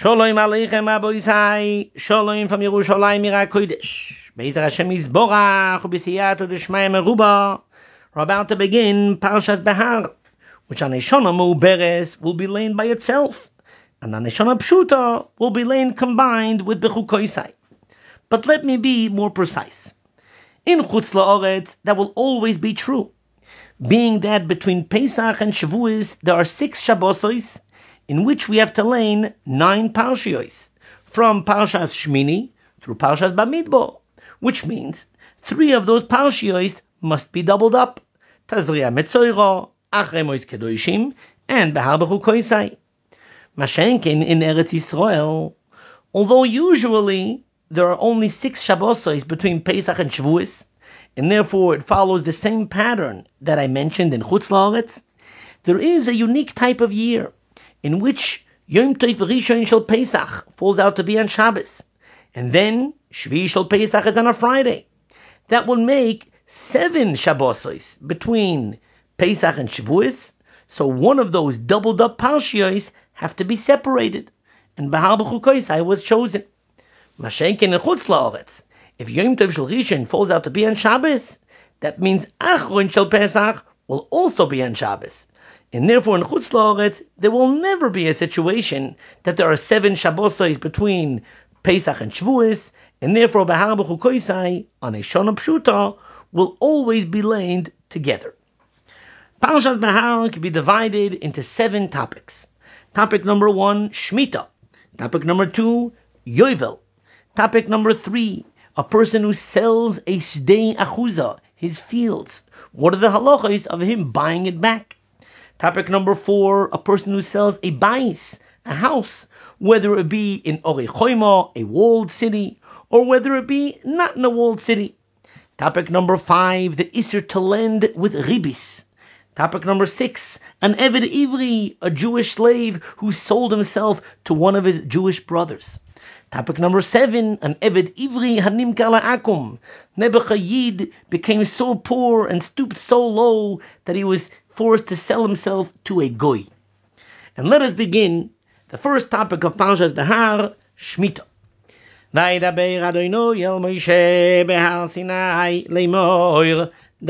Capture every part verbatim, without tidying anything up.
Shalom Aleichem Aboisai, Shalom from Yerushalayim Ira Kodesh. Be'ezer Hashem Yisborach, U'b'siyata D'shmaya Meruba. We're about to begin Parshas Behar, which on Neshana Meuberes will be lain by itself, and on Neshana Pshuta will be lain combined with Bechukoisai. But let me be more precise. In Chutz La'aretz, that will always be true, being that between Pesach and Shavuos there are six Shabbosos, in which we have to learn nine parshiyos, from Parshas Shmini through Parshas Bamidbar, which means three of those parshiyos must be doubled up: Tazria Metzoira, Achrei Moed Kedoshim, and Behar Bechukoisai. Mashenkin in Eretz Yisrael, although usually there are only six Shabbosos between Pesach and Shavuos, and therefore it follows the same pattern that I mentioned in Chutz La'aretz, there is a unique type of year in which Yom Tov Rishon Shel Pesach falls out to be on Shabbos, and then Shvi Shel Pesach is on a Friday. That will make seven Shabbosos between Pesach and Shavuos, so one of those doubled up parshiyos have to be separated, and Behar Bechukoisai was chosen. Mashenkin in Chutz La'aretz, if Yom Tov Shel Rishon falls out to be on Shabbos, that means Achron Shel Pesach will also be on Shabbos. And therefore in Chutz La'aretz, there will never be a situation that there are seven Shabbosos between Pesach and Shavuos, and therefore Behar Bechukoisai on a Shana Pshuta will always be laid together. Parshas Behar can be divided into seven topics. Topic number one, Shemitah. Topic number two, Yovel. Topic number three, a person who sells a Sdei Achuza, his fields. What are the halachos of him buying it back? Topic number four, a person who sells a bais, a house, whether it be in Orei Choima, a walled city, or whether it be not in a walled city. Topic number five, the Isser to lend with ribis. Topic number six, an Eved Ivri, a Jewish slave who sold himself to one of his Jewish brothers. Topic number seven, an Eved Ivri Hanimkar La'akum. Nebuchadnezzar became so poor and stooped so low that he was forced to sell himself to a goy. And let us begin the first topic of Parshas Behar, Shemitah. Vaydaber Adonai el Moshe behar Sinai le'mor,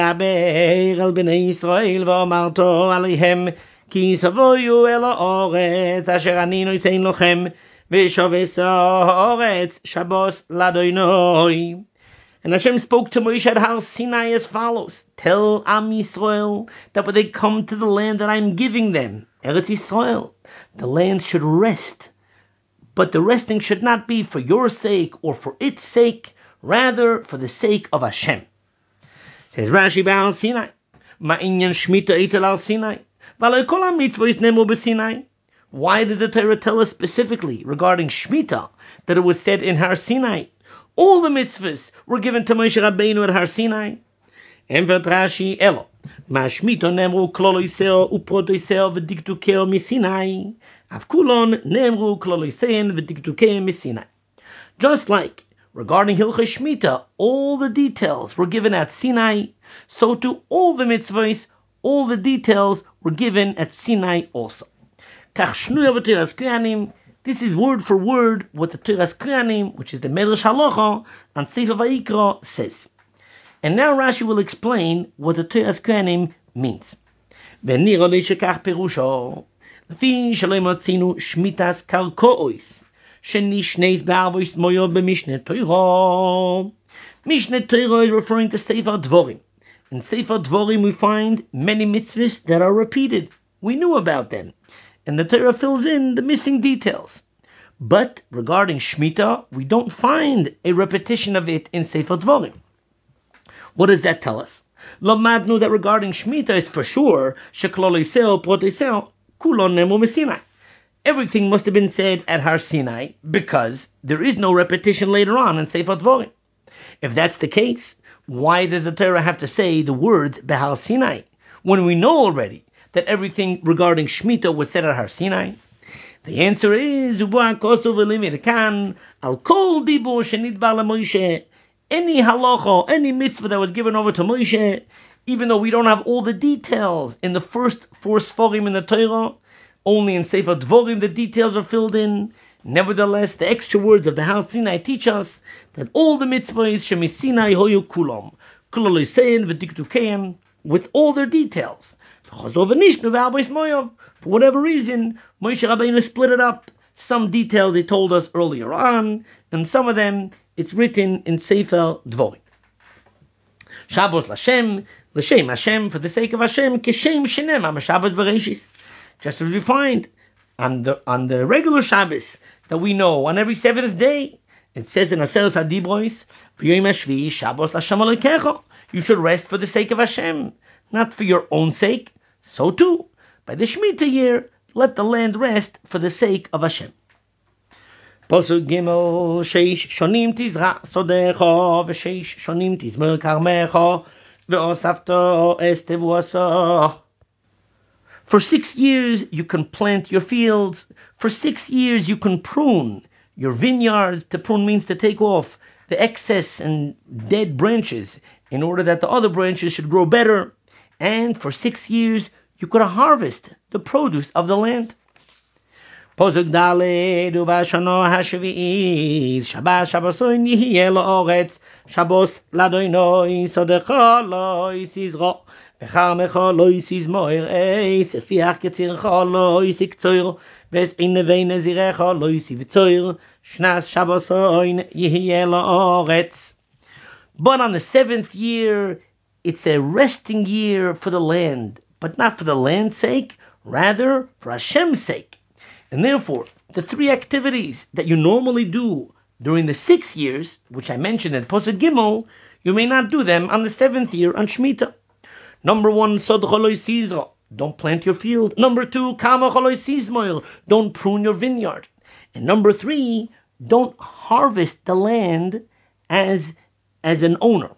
daber el bnei Yisrael v'amarto aleihem, ki savoyu el ha'oretz asher ani nosein lochem, v'shoves ha'oretz Shabbos l'Adonai. And Hashem spoke to Moshe at Har Sinai as follows: Tell Am Yisrael that when they come to the land that I am giving them, Eretz Yisrael, the land should rest. But the resting should not be for your sake or for its sake, rather for the sake of Hashem. Says Rashi B'Har Sinai, Ma'inyan Shemitah Eitel Har Sinai, V'aloi kol ha'mitzvos nemu b'Sinai. Why did the Torah tell us specifically regarding Shemitah that it was said in Har Sinai? All the mitzvahs were given to Moshe Rabbeinu at Har Sinai. And Rashi Elo, Ma Shemitah nemru kloloiseo uprotoiseo v'diktukeo misinai, avkulon nemru kloloisein v'diktukeo misinai. Just like regarding Hilchos Shemitah, all the details were given at Sinai, so to all the mitzvahs, all the details were given at Sinai also. Kach shnuya v'tiras kohanim. This is word for word what the Toras Kohanim, which is the Medrash Halacha, on Sefer Vayikra says. And now Rashi will explain what the Toras Kohanim means. V'nira li shekach perusho, lefi shelo motzinu shmitas karkoos, shenishneis be'arvos moyo b'Mishneh Torah. Mishneh Torah is referring to Sefer Dvorim. In Sefer Dvorim we find many mitzvahs that are repeated. We knew about them, and the Torah fills in the missing details. But regarding Shemitah, we don't find a repetition of it in Sefer Dvorim. What does that tell us? Lamadnu that regarding Shemitah, it's for sure shekloloiseo protoseo kulon nemu mesinai. Everything must have been said at Har Sinai because there is no repetition later on in Sefer Dvorim. If that's the case, why does the Torah have to say the words Behar Sinai when we know already that everything regarding Shemitah was said at Har Sinai? The answer is al kol dibur shenidbar leMoshe. Any halacha, any mitzvah that was given over to Moshe, even though we don't have all the details in the first four sforim in the Torah, only in Sefer Dvorim the details are filled in. Nevertheless, the extra words of the Har Sinai teach us that all the mitzvahs shemisinai hoyu kulam, kulal yisein v'diktu keim, with all their details. For whatever reason, Moshe Rabbeinu split it up. Some details he told us earlier on, and some of them it's written in Sefer Dvorim. Shabbos Lashem, L'Shem Hashem, for the sake of Hashem, Kishem Shinem, Am Shabbat Bereshis. Just as we find on the on the regular Shabbos that we know on every seventh day, it says in Aseret HaDibros, V'yom HaShvi, Shabbos Lashem Elokecha. You should rest for the sake of Hashem, not for your own sake. So too, by the Shemitah year, let the land rest for the sake of Hashem. Posuk Gimel, Sheish Shonim Tizra Sodecha, V'Sheish Shonim Tizmer Karmecha, V'Osafto Estevuasa. For six years you can plant your fields. For six years you can prune your vineyards. To prune means to take off the excess and dead branches in order that the other branches should grow better. And for six years you could harvest the produce of the land. Posuk Daled Uvashano Hashvi'is Shabbos Shabbosoin Yihye La'oretz Shabbos Ladoinoi Sodecha Lo Yisizro V'Charmecha Lo Yisizmoir Eis Efiach Ketzircha Lo Yisiktoir Ves Inevei Nezirecha Lo Yisivtoir Shnas Shabbosoin Yihye La'oretz. But on the seventh year, it's a resting year for the land, but not for the land's sake, rather for Hashem's sake. And therefore, the three activities that you normally do during the six years, which I mentioned in Posuk Gimel, you may not do them on the seventh year on Shemitah. Number one, Sod Choloi Sizra, don't plant your field. Number two, Kama Choloi Sizmoil, don't prune your vineyard. And number three, don't harvest the land as, as an owner.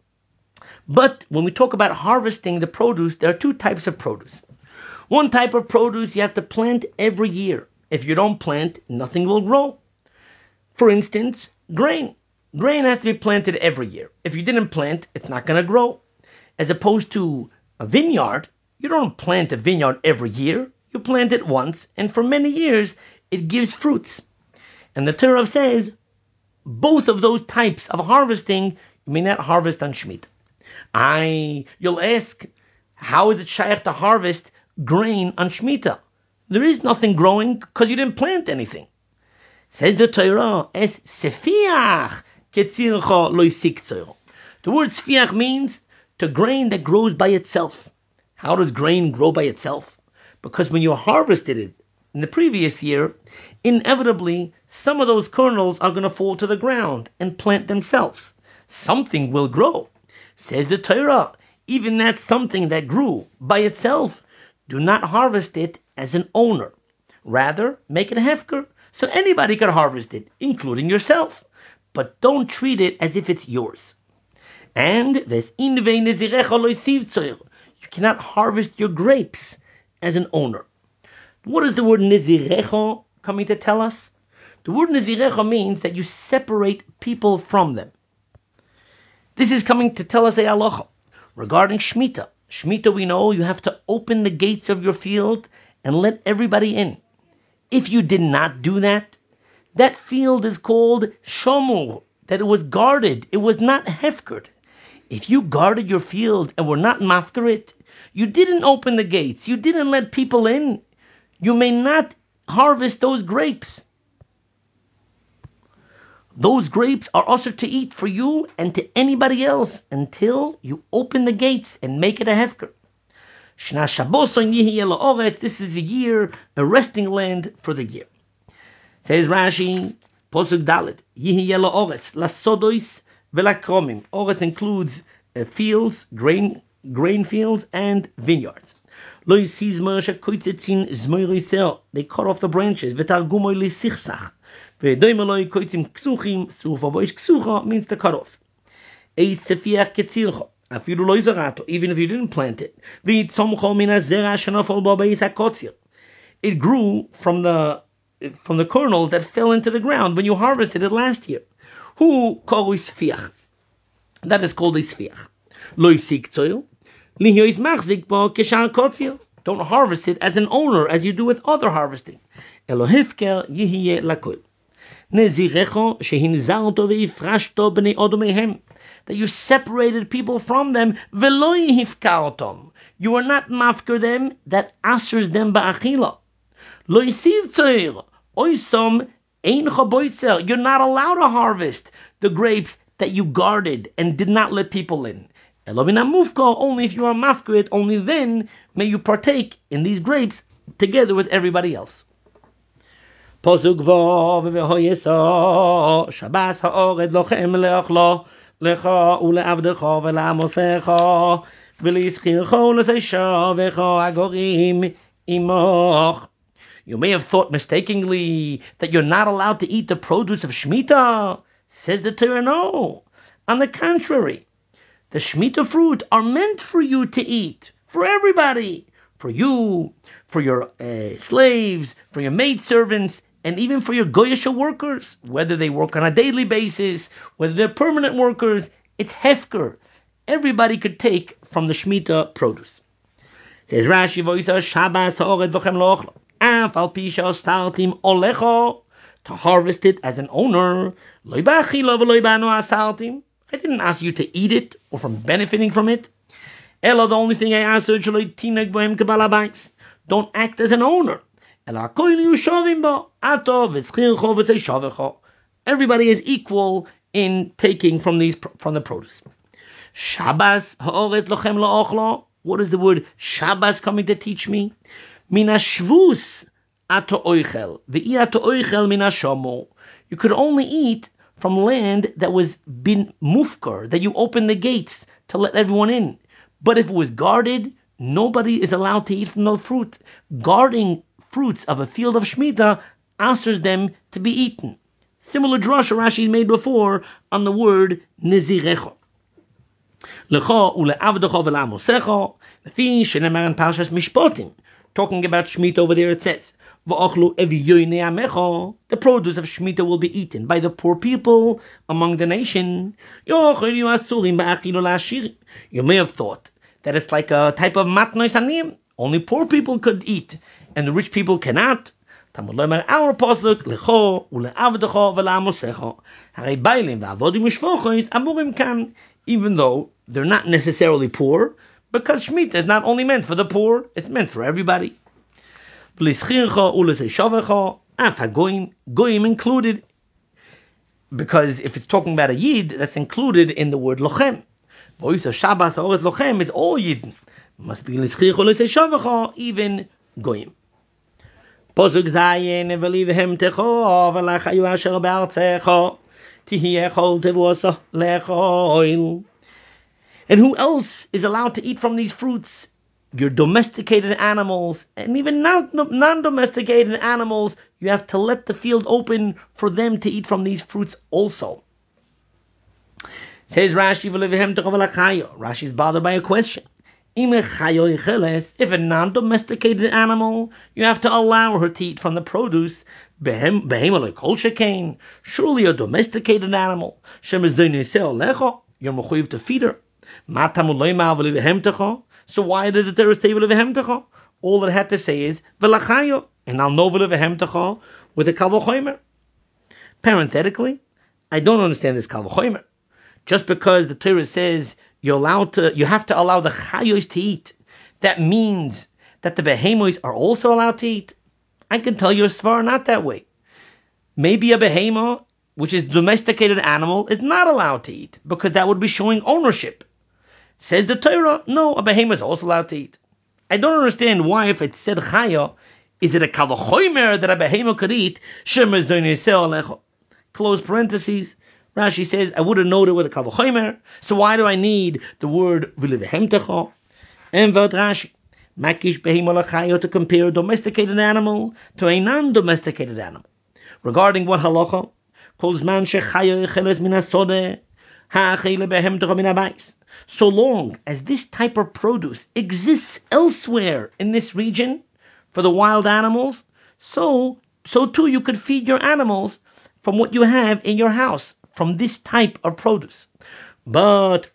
But when we talk about harvesting the produce, there are two types of produce. One type of produce you have to plant every year. If you don't plant, nothing will grow. For instance, grain. Grain has to be planted every year. If you didn't plant, it's not going to grow. As opposed to a vineyard, you don't plant a vineyard every year. You plant it once, and for many years, it gives fruits. And the Torah says, both of those types of harvesting, you may not harvest on Shemitah. I, you'll ask, how is it shaykh to harvest grain on Shemitah? There is nothing growing because you didn't plant anything. Says the Torah, es sefiach ketzircha lo yisiktzor. The word sefiach means to grain that grows by itself. How does grain grow by itself? Because when you harvested it in the previous year, inevitably some of those kernels are going to fall to the ground and plant themselves. Something will grow. Says the Torah, even that something that grew by itself, do not harvest it as an owner. Rather, make it hefker, so anybody can harvest it, including yourself. But don't treat it as if it's yours. And you cannot harvest your grapes as an owner. What is the word nizirecho coming to tell us? The word nizirecho means that you separate people from them. This is coming to tell us a halacha regarding Shemitah. Shemitah, we know you have to open the gates of your field and let everybody in. If you did not do that, that field is called shomur, that it was guarded. It was not hefkered. If you guarded your field and were not mafker, you didn't open the gates, you didn't let people in, you may not harvest those grapes. Those grapes are also to eat for you and to anybody else until you open the gates and make it a hefker. Shna Shabboson Yihye La'oret, this is a year, a resting land for the year. Says Rashi, Posuk Dalet, Yihye La'oretz, Lasodois Velakromim. Oretz includes uh, fields, grain, grain fields, and vineyards. Lo yisizmer shekoitzetzin zmoiriseo. They cut off the branches. V'targumoy lisichsach. V'doimeloi koitzim ksuchim. Sufa boish ksucha means to cut off. Eis sefiach ketzircho. Afilu lo yizarato. Even if you didn't plant it. V'itzomcho min hazera shenofol bo beis hakotzir. It grew from the from the kernel that fell into the ground when you harvested it last year. Who kolu sefiach? That is called a sefiach. Lo yisiktzor. Don't harvest it as an owner as you do with other harvesting. Elohifker yihye lakol. Nezirecho shehinzalto veifrashto b'nei odomehem. That you separated people from them, v'lo yihifkartom. You are not mafker them, that asers them ba'achila. Lo yisiv tzoir, oisom ein chaboitzer. You're not allowed to harvest the grapes that you guarded and did not let people in. Elovina mufko, only if you are mafker it, only then may you partake in these grapes together with everybody else. Posuk vo v'hoyeso Shabbos ha'ored lochem le'achlo lecha ule'avdecha ve'la'amosecha v'li'yischircho l'seishavecha agorim imoch. You may have thought mistakenly that you're not allowed to eat the produce of Shemitah. Says the Torah, no. On the contrary, the Shemitah fruit are meant for you to eat, for everybody, for you, for your uh, slaves, for your maidservants, and even for your goyish workers, whether they work on a daily basis, whether they're permanent workers. It's hefker. Everybody could take from the Shemitah produce. Says Rashi, Voisa Shabbos ha'ored v'chem lo'ochlo. Af al pisha startim olecho, to harvest it as an owner. Lo ba'achila v'lo ba'ano asartim. I didn't ask you to eat it or from benefiting from it. Ella, the only thing I asked you, shelo tineg bohem kabala bais. Don't act as an owner. Ella koil yushavim bo ato v'schircho v'seishavecho. Everybody is equal in taking from these from the produce. Shabbos ha'oret lochem la'ochlo. What is the word Shabbos coming to teach me? Mina shvus ato oichel, ve'i ato oichel mina shomo. You could only eat from land that was bin mufkar, that you opened the gates to let everyone in. But if it was guarded, nobody is allowed to eat from the fruit. Guarding fruits of a field of Shemitah asks them to be eaten. Similar drasha Rashi made before on the word nizirecho. Lecha ule'avdecha ve'la'amosecha, lefi shenemar in Parshas Mishpatim. Talking about Shemitah over there, it says, the produce of Shemitah will be eaten by the poor people among the nation. You may have thought that it's like a type of matnos aniyim. Only poor people could eat, and the rich people cannot. Our pasuk, lecho ule'avdecha ve'la'amosecha, harei bailim ve'avodim u'shvochos amurim kan. Even though they're not necessarily poor, because Shemitah is not only meant for the poor, it's meant for everybody. Goyim included, because if it's talking about a Yid, that's included in the word lochem. Shabbos ha'oret lochem is all Yidden. Must be even Goyim. Posuk zayin v'livehem techo v'lachayu asher ba'artzecho tihiyechol tevuosa lechoil. And who else is allowed to eat from these fruits? Your domesticated animals, and even non-domesticated animals, you have to let the field open for them to eat from these fruits also. Says Rashi, Rashi is bothered by a question. If a non-domesticated animal, you have to allow her to eat from the produce. Surely a domesticated animal, you're mechuyev to feed her. So why does the Torah say v'levehemtecha? All it had to say is v'lachayo, and I'll know v'levehemtecha with a kal v'chomer. Parenthetically, I don't understand this kal v'chomer. Just because the Torah says you're allowed to, you have to allow the chayos to eat, that means that the behemoths are also allowed to eat. I can tell you a svar not that way. Maybe a behemoth, which is a domesticated animal, is not allowed to eat, because that would be showing ownership. Says the Torah, no, a behemoth is also allowed to eat. I don't understand why, if it said chaya, is it a kal v'chomer that a behemoth could eat? Close parentheses. Rashi says, I would have known it with a kal v'chomer, so why do I need the word v'levehemtecha? And v'od Rashi, makish behemoth l'chayo, to compare a domesticated animal to a non-domesticated animal. Regarding what halacha, kol zman shechayo yecheles min hasodeh, ha'achele behemtecha min habayis. So long as this type of produce exists elsewhere in this region for the wild animals, so so too you could feed your animals from what you have in your house, from this type of produce. But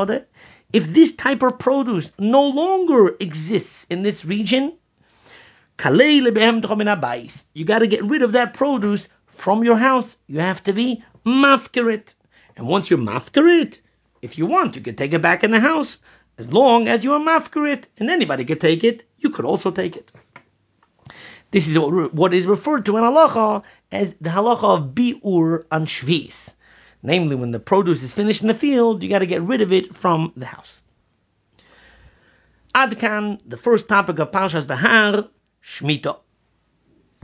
if this type of produce no longer exists in this region, You got to get rid of that produce from your house. You have to be mafkarit. And once you're mafkarit, if you want, you can take it back in the house. As long as you're mafkarit, and anybody can take it, you could also take it. This is what is referred to in halacha as the halacha of bi'ur on shvis. Namely, when the produce is finished in the field, you got to get rid of it from the house. Adkan, the first topic of Parshas Behar, Shemitah.